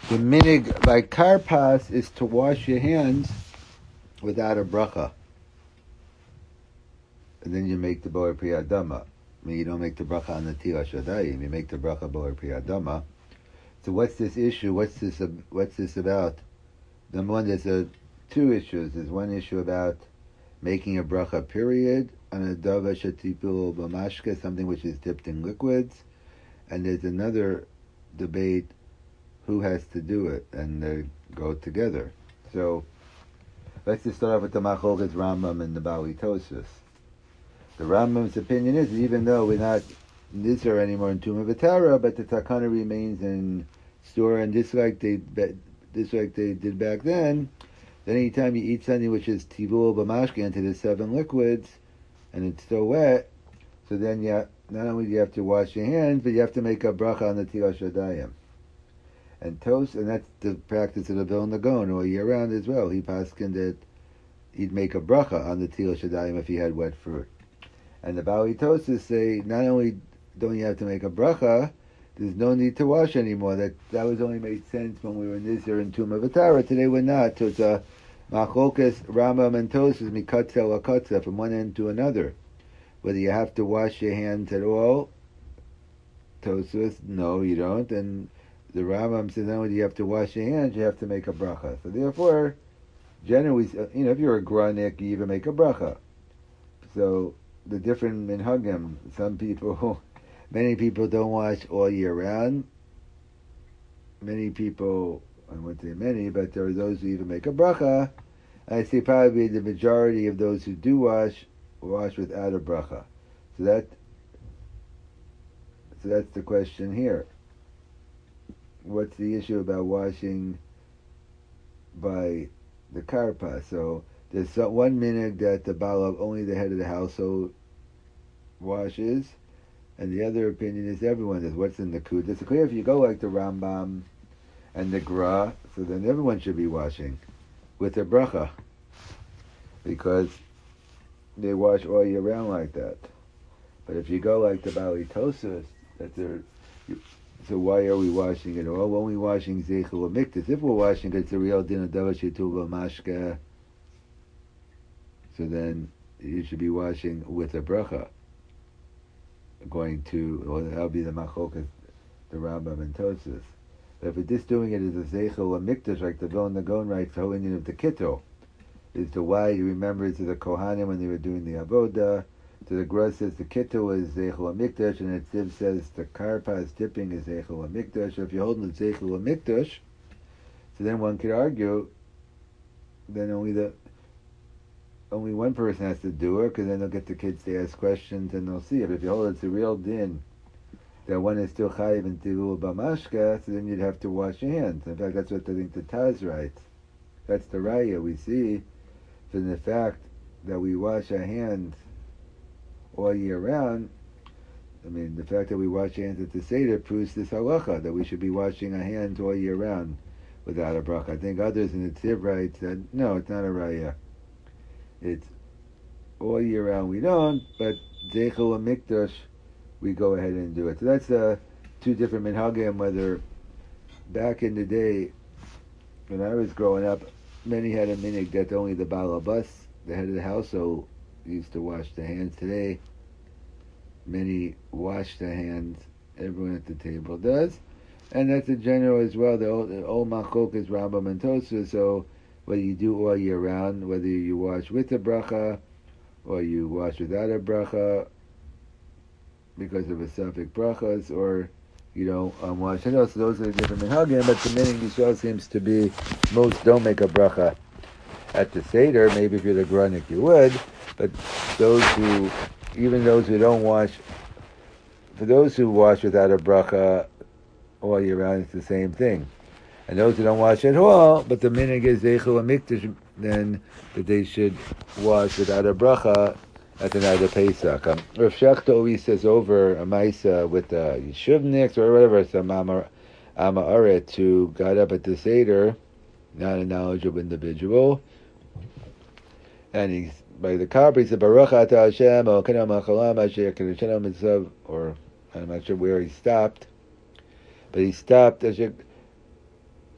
The minig by karpas is to wash your hands without a bracha, and then you make the boer priyadama. I mean, you don't make the bracha on the tila shadayim. You make the bracha boer priyadama. So what's this issue? What's this about? Number one, there's two issues. There's one issue about making a bracha period on a dava shetipul b'mashke, something which is dipped in liquids, and there's another debate who has to do it, and they go together. So let's just start off with the Machlokes Rambam and the Bali Tosus. The Rambam's opinion is that even though we're not Nizar anymore in Tumah V'Tara, but the Takana remains in store, and just like they did back then anytime you eat something which is tivul b'mashke into the 7 liquids, and it's still wet, so then not only do you have to wash your hands, but you have to make a bracha on the Tila Shadayim. And that's the practice of the Vilna Gaon all year round as well. He paskined that he'd make a bracha on the Tila Shadayim if he had wet fruit. And the Bali Tosus say not only don't you have to make a bracha, there's no need to wash anymore. That was only made sense when we were Nizar and Tumah V'Tara. Today we're not. So it's a Machlokes Rambam and Tosus mikatza lakatza from one end to another. Whether you have to wash your hands at all, Tosus, no, you don't. And the Rambam says not only do you have to wash your hands, you have to make a bracha. So therefore, generally, if you're a granik, you even make a bracha. So the different minhagim, many people don't wash all year round. Many people, I won't say many, but there are those who even make a bracha. I say probably the majority of those who do wash without a bracha. So that's the question here. What's the issue about washing by the karpa? So there's one minhag that the balav, only the head of the household washes, and the other opinion is everyone does. What's in the kud? It's clear if you go like the Rambam and the Gra, so then everyone should be washing with a bracha, because they wash all year round like that. But if you go like the Bali Tosus, so why are we washing it all? When we washing Zeichel Miktas, if we're washing it's a real din of Davashi Tuva Mashka, so then you should be washing with a bracha. That'll be the Machlokes, the Rambam and Tosus. But if we're just doing it as a Zeichel Miktas, like the Vilna Gaon writes, the whole Indian of the Kittel, is to why he remembers to the Kohanim when they were doing the Avodah. So the Gra says the Kittel is Zeichel HaMikdash, and the Tziv says the Karpas dipping is Zeichel HaMikdash. So if you're holding the Zeichel HaMikdash, so then one could argue, then only one person has to do it, because then they'll get the kids to ask questions and they'll see it. But if you hold it's a real din that one is still chayiv in tivul b'mashka, so then you'd have to wash your hands. In fact, that's what I think the Taz writes. That's the raya we see from the fact that we wash our hands all year round. I mean, the fact that we wash our hands at the Seder proves this halacha, that we should be washing our hands all year round without a bracha. I think others in the Tziv writes that, no, it's not a raya. It's all year round we don't, but Zeichel HaMikdash, we go ahead and do it. So that's two different minhagim, whether back in the day, when I was growing up, many had a minhag that only the Baal Habas, the head of the household, used to wash their hands. Today, many wash their hands. Everyone at the table does. And that's a general as well. The old Machlokes Rambam and Tosus. So whether you do all year round, whether you wash with a bracha or you wash without a bracha because of a suffix brachas, or you don't wash at all. So those are the different minhagim. But the minhag Yisrael seems to be most don't make a bracha at the Seder. Maybe if you're the Granik you would, but even those who don't wash, for those who wash without a bracha all year round, it's the same thing. And those who don't wash at all, but the minhag is Zeichel HaMikdash, then that they should wash without a bracha at the night of Pesach. Rav Shechta always says over a Maisa with the Yeshuvniks or whatever, some Ama Aret who got up at the Seder, not a knowledgeable individual, and he's by the Kabri, he said, Baruch Ata Hashem, Elokenu Melech Haolam, Asher Kedeshenu Mitzvah, or, I'm not sure where he stopped, but he stopped, Asher,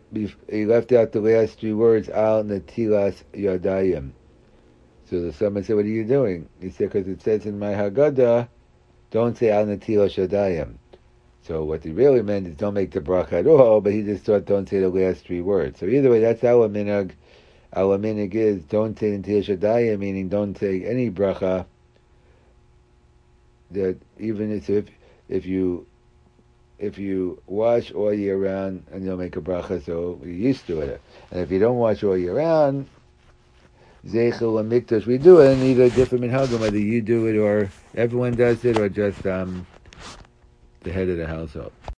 he left out the last three words, Al Natilas Yadayim. So someone said, what are you doing? He said, because it says in my Haggadah, don't say Al Natilas Yadayim. So what he really meant is don't make the bracha at all, but he just thought don't say the last three words. So either way, that's our minhag. Our minhag is don't say Natilas Yadayim, meaning don't say any bracha. That even if you wash all year round and you'll make a bracha, so you're used to it. And if you don't wash all year round, Zeichel and Mikdash, we do it, and either different minhagim, whether you do it or everyone does it, or just the head of the household.